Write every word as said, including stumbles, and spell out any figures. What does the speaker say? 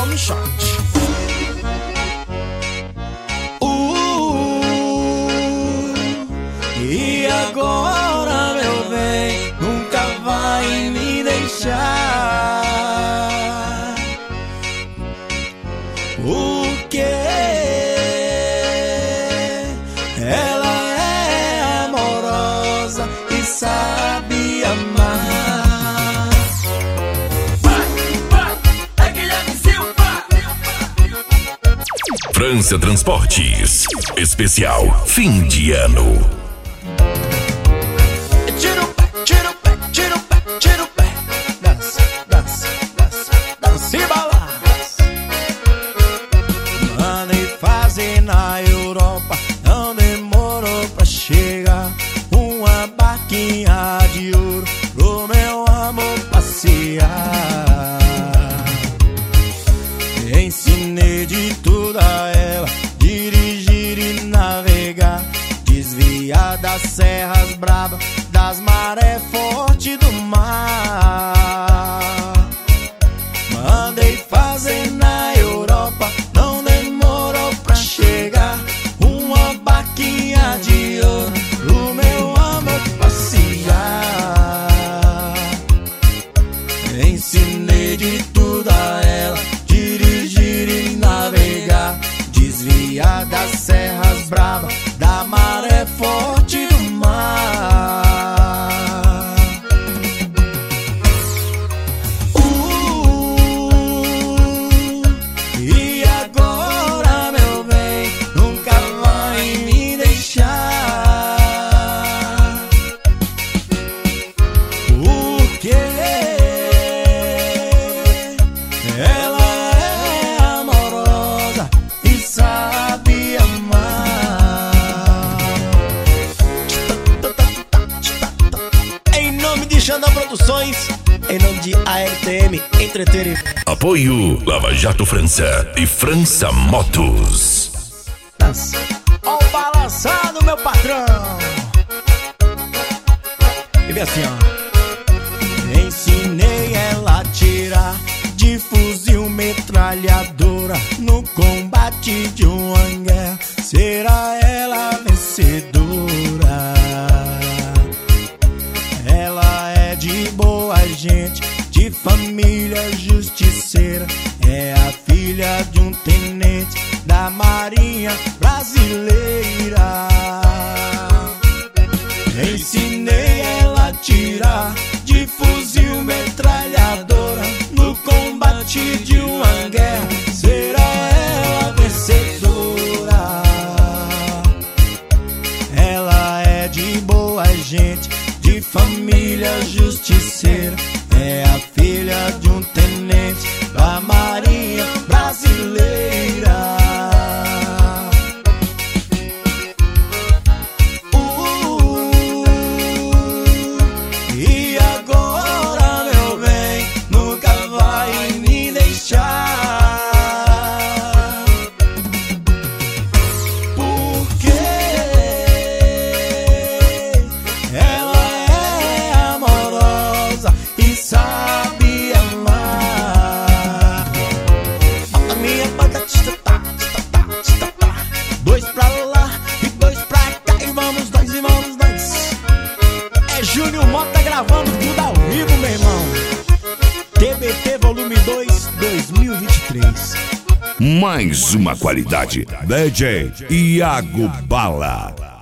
tome shot. Uh, e agora, meu bem, nunca vai me deixar. O que? Ela é amorosa e sabe amar. Vai, vai, é Guilherme Silva. França Transportes, especial fim de ano. Tira o pé, tira o pé, tira o pé, tira o pé. Dança, dança, dança, dança e balança. Mandei fazer na Europa, não demorou pra chegar. Uma barquinha de ouro pro meu amor passear. Ensinei de tudo a ela, dirigir e navegar, desviar das serras bravas, das marés fortes do mar. Mandei fazer na Europa, não demorou pra chegar. Uma barquinha de ouro pro meu amor passear. Ensinei de tudo a ela, dirigir e navegar, desviar das serras bravas, da maré forte do mar. Uh, e agora, meu bem, nunca vai me deixar. Porque ela é amorosa e sabe amar. Em nome de Xandão Produções, em nome de A R T M Entretenimento. Apoio Lava Jato França e França Motos. Dança. Ó o balançado, meu patrão. E vem assim, ó. Ensinei ela a tirar de fuzil metralhadora no combate de uma guerra. Será ela a vencedora? Ela é de boa gente, de família justiceira. É a filha de um tenente da Marinha Brasileira. Ensinei ela a tirar de fuzil metralhadora no combate de uma guerra. Será ela a vencedora? Ela é de boa gente, de família justiceira. É a filha de um tenente da Marinha Brasileira. Uh, e agora, meu bem, nunca vai me deixar. Porque ela é amorosa e sabe amar. A minha banda tista tá, tista tá, tista tá. Dois pra lá e dois pra cá, e vamos nós e vamos nós. É Júnior Mota gravando tudo ao vivo, meu irmão. T B T Volume dois, dois mil e vinte e três. Mais uma qualidade. D J Iago Bala.